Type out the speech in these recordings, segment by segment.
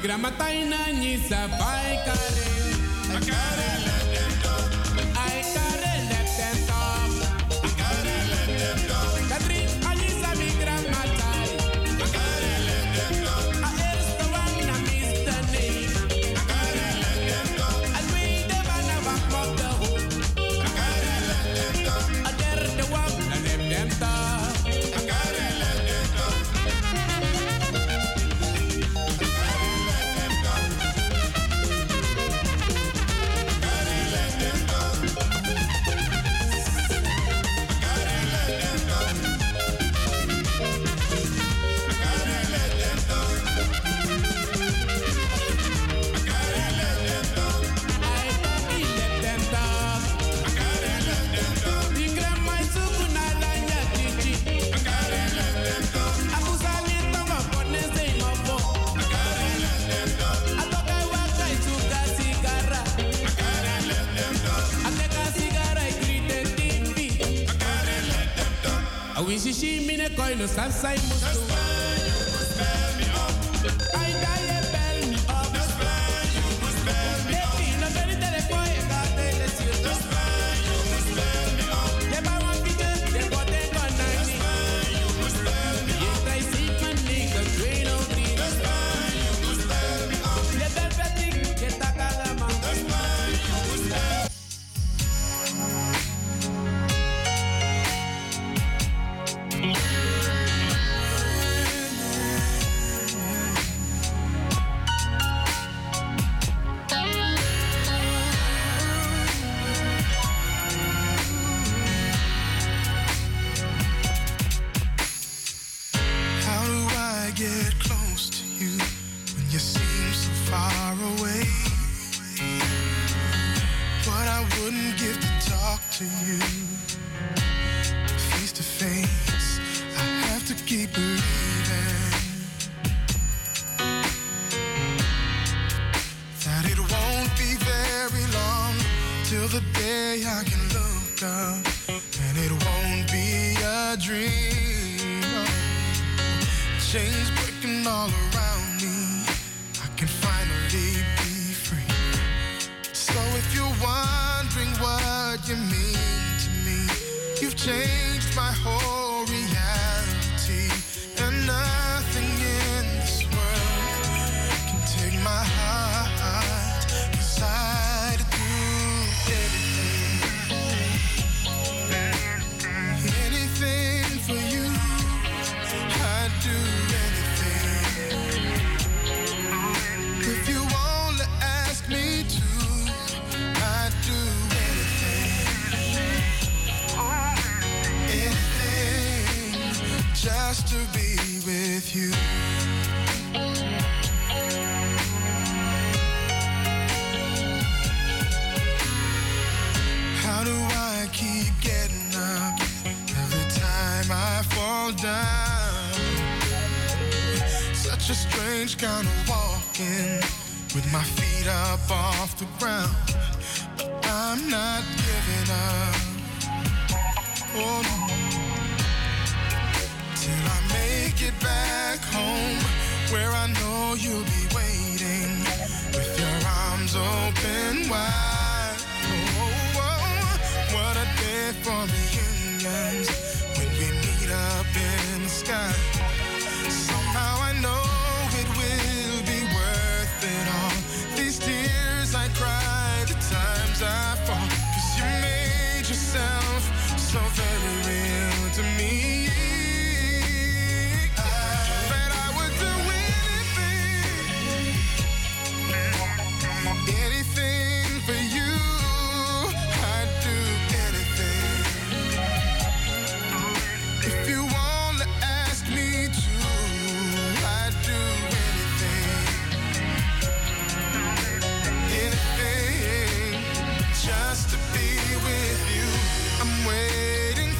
grandma taina ni sa pai kare. I gotta let them go. I gotta let them talk. I gotta let them go. Kadri ani sa mi grandma tai. I gotta let them go. I is the one na Mr. Name. I gotta let them go. As we the banana walk up the hook. I gotta let them go. I dare the one na let them talk. I gotta let them go. She mine koi no salsa y musu. Just to be with you, I'm waiting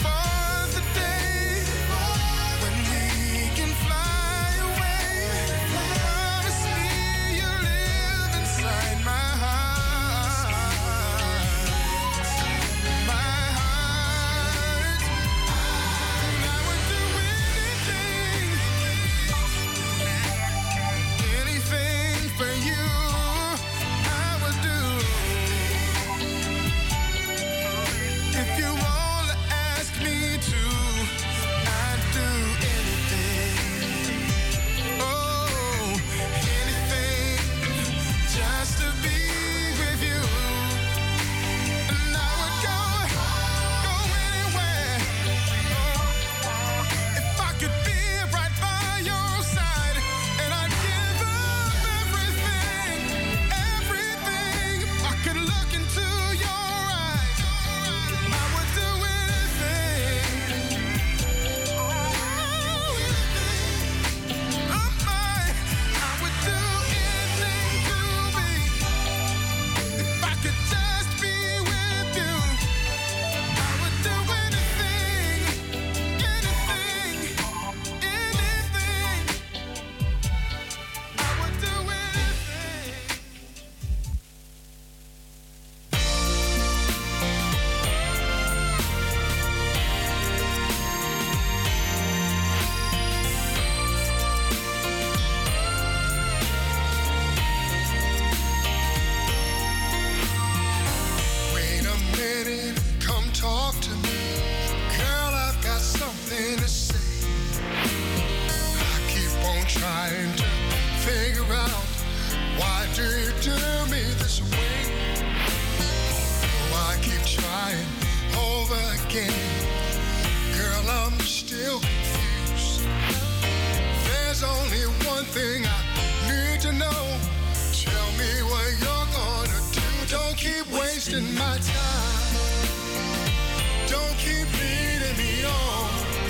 Why do you do me this way? Oh, I keep trying over again. Girl, I'm still confused. There's only one thing I need to know. Tell me what you're gonna do. Don't keep wasting my time. Don't keep leading me on.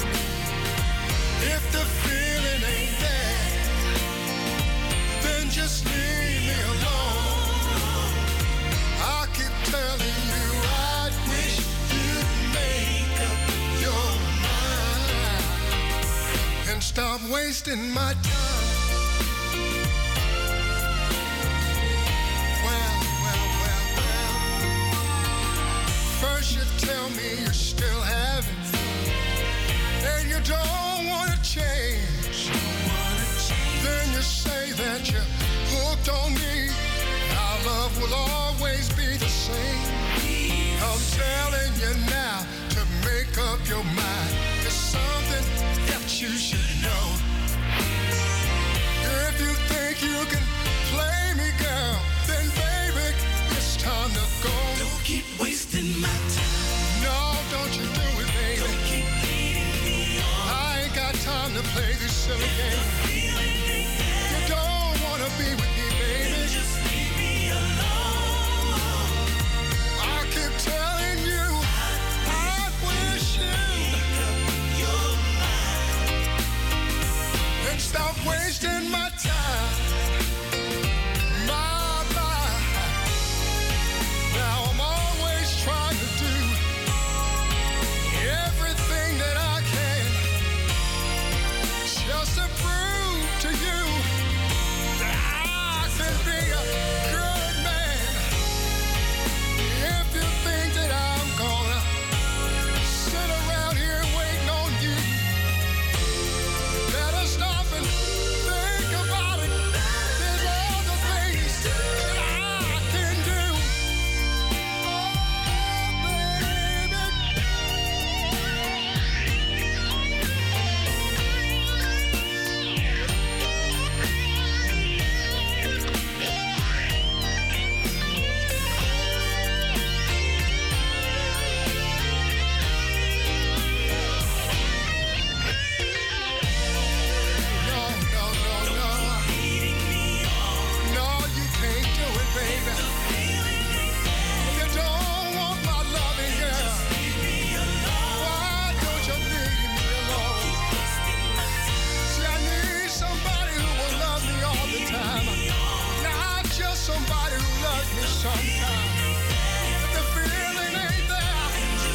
If the feeling ain't there, then just leave me alone. I keep telling you I wish you'd make up your mind and stop wasting my time. Well. First you tell me you're still having fun, and you don't want to change. Then you say that you're hooked on me. Our love will always be the same. I'm telling you now to make up your mind. There's something that you should know. If you think you can play me, girl, then baby, it's time to go. Don't keep wasting my time. No, don't you do it, baby. Don't keep leading me on. I ain't got time to play this silly game. You don't wanna be with me, baby. Just leave me alone. I keep telling you, I wish you Your mind. and stop wasting my time. My. Now I'm always trying to do everything that I can just to prove to you that I can be a good man. If you think that I'm gonna sit around here waiting on you, better stop and think about it. There's other things that I can do. Oh, baby. No. No, you can't do it, baby. You don't want my loving, girl. Why don't you leave me alone? See, I need somebody who will love me all the time. Not just somebody who loves me sometimes. If the feeling ain't there,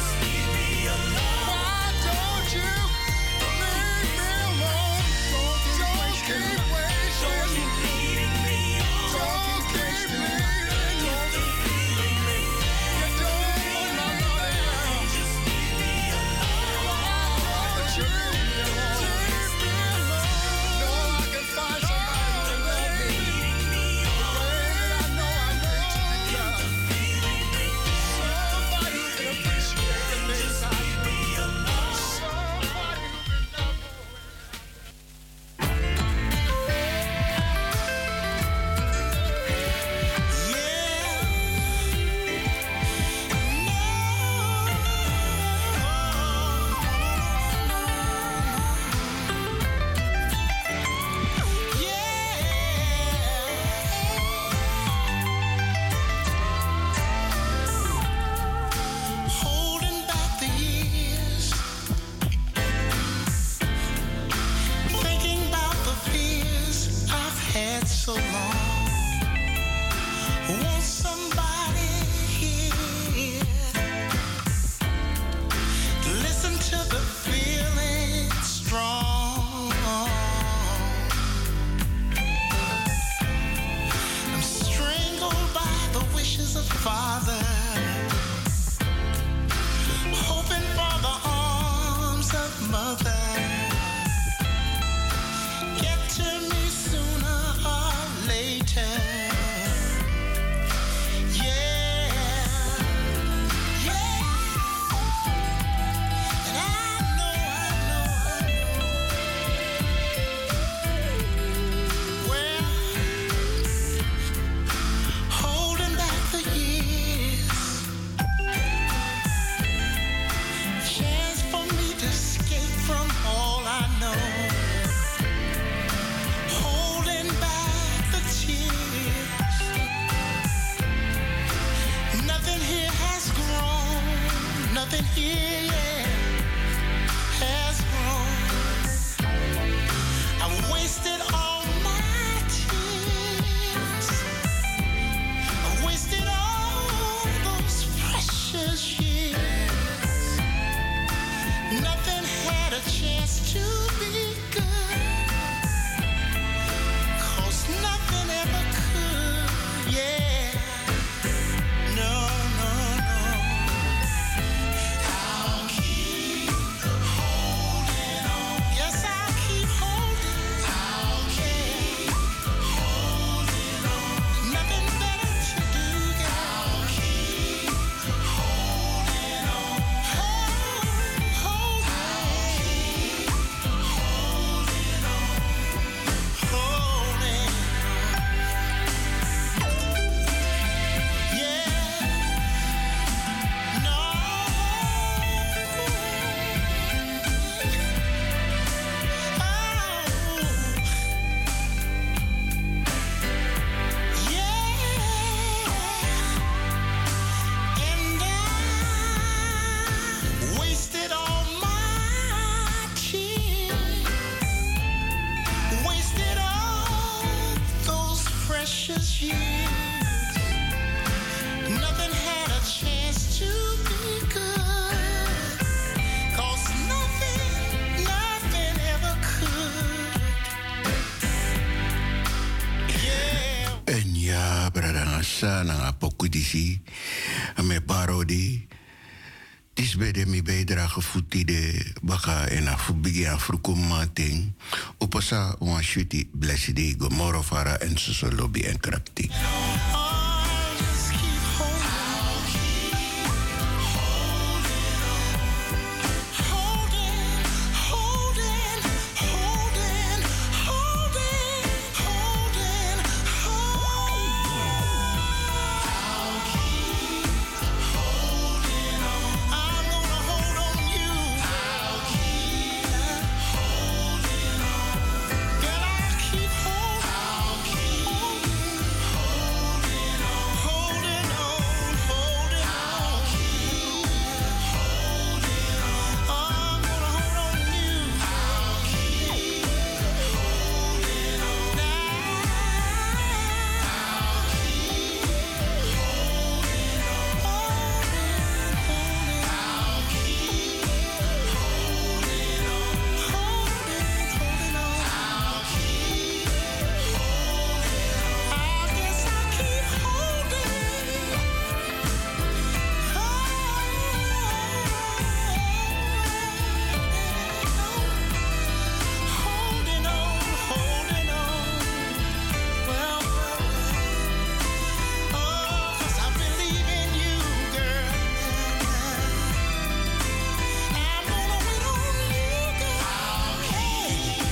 why don't you leave me alone? Don't keep wasting. Don't keep leaving. You don't want my love. Why don't you leave me alone? No, I can find somebody to love me. I know I'm meant to be loved. Somebody who can appreciate the things I do. Somebody who can love me. Holding back the years, thinking about the fears I've had so long. Want somebody here to listen to the feeling strong. I'm strangled by the wishes of father, hoping for the arms of mother. Get to me sooner or later. And I know. Well, yeah, has grown. I wasted all my tears. I wasted all those precious years. Nothing had a chance to be good, 'cause nothing ever could, yeah. No, no, no. I'll keep holding on. Yes, I'll keep holding. I'll keep holding on. Nothing better to do, girl. I'll keep holding on. Holding wasted all my tears, wasted all those precious years. Nothing had a chance to be good, 'cause nothing ever could. Yeah. En ja, brada, sana pokudisi, me parodi. Tis bede mi bijdrage voetide baka en afubigi afrukumating. Opasa wan shuti blessedi gomoro fara en suso lobby en krapti. Just keep holding, holding, holding, holding, holding, holding, I'll keep holding on. I'm gonna hold on you. I'll keep holding on. Girl, I'll keep holding. I'll keep holding on. Holding on, holding on. I'll keep holding on. I'm gonna hold on you. I'll keep holding on. Now I'll keep holding on. I'll keep holding on. Holding on. I'll keep holding on. I guess I'll keep holding. Holding on, holding on. Well, 'cause I believe in you, girl. I'm gonna wait on you, girl. I'll keep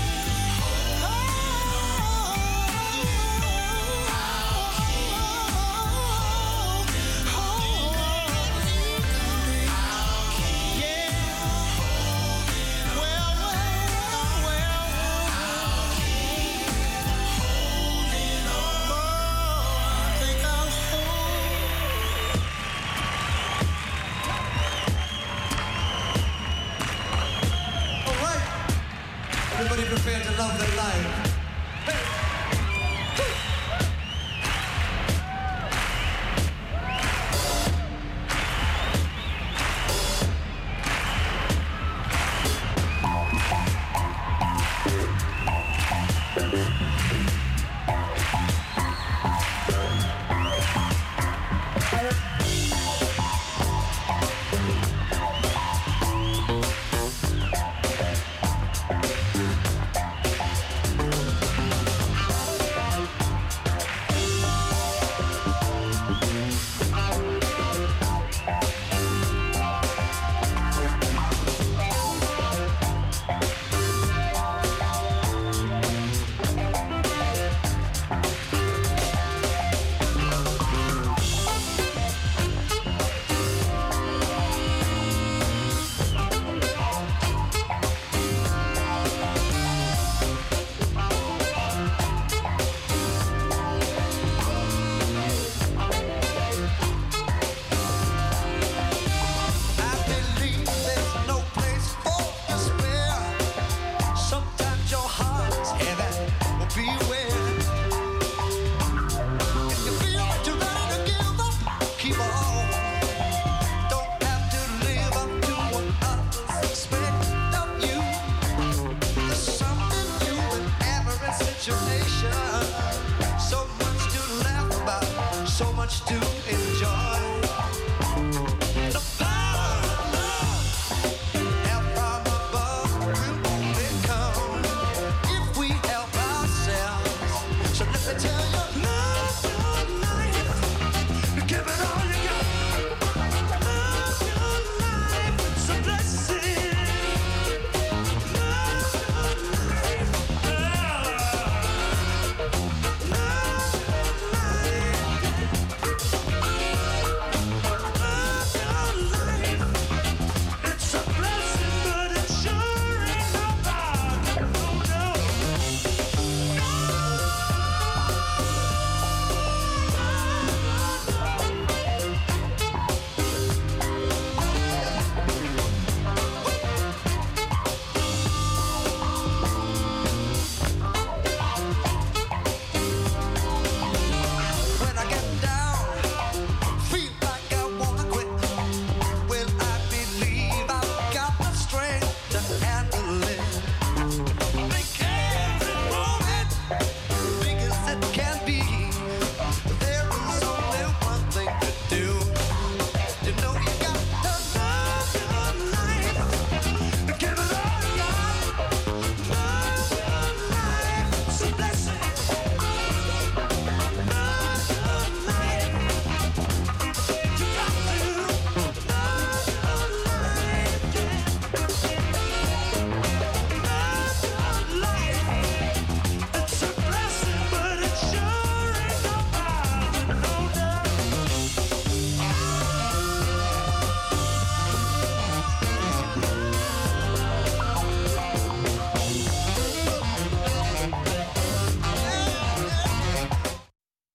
All right. Everybody prepare to love their life.